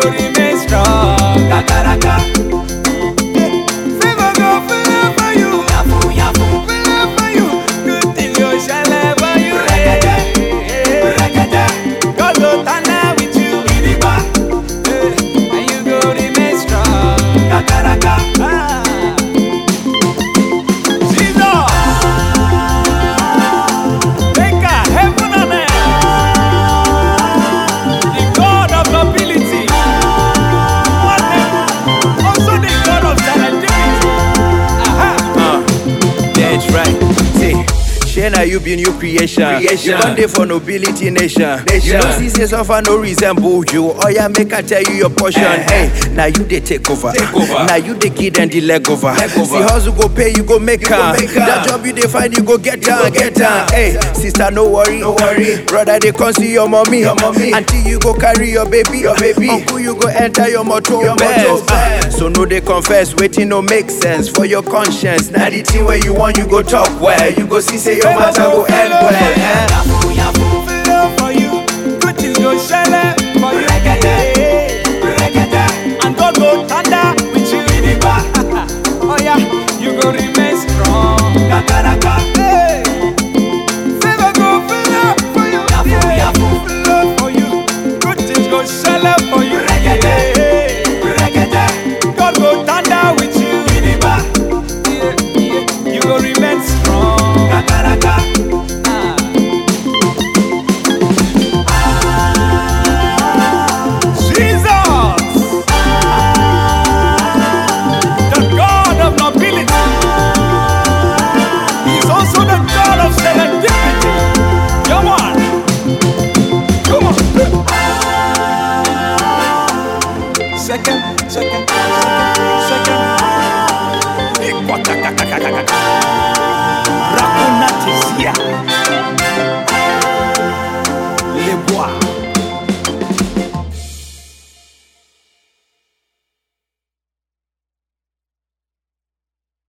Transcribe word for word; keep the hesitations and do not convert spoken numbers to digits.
go remain strong. Kakaraka. Favor go fill for you. Yafu, yafu. Fill for you. Good thing go shall for you. Rekete, rekete. God go tanda with you. Iriba. And you go remain strong. Kakaraka. Ah. Now you be new creation. creation. You one day for nobility nation. nation. You know see say suffer no resemble you. Oh yeah, make I tell you your portion. Uh-huh. Hey, now you they take over. Take over. Now you they give them the leg over. Leg over. See hustle go pay, you go make her. That job you they find, you go get down, get down. Hey, sister no worry, no worry. Brother they come see your mommy, your mommy. Until you go carry your baby, your baby. Uncle you go enter your motor, your motor. Uh, so no they confess, waiting no make sense for your conscience. Now the thing where you want, you go talk well. You go see say your matter go end well. Yafu, yafu, fill for you. Good things go shele for you. Rekete, rekete. And God go thunder with you. Oh yeah, you go remain strong. Kakaraka. Hey. Favor go fill for you. Yafu, yafu, fill for you. Good things go shele for you. Rekete, rekete. God go thunder with you. Yeah, yeah. You go remain strong. Kakaraka. Second, second, second, second. Rakunatisia.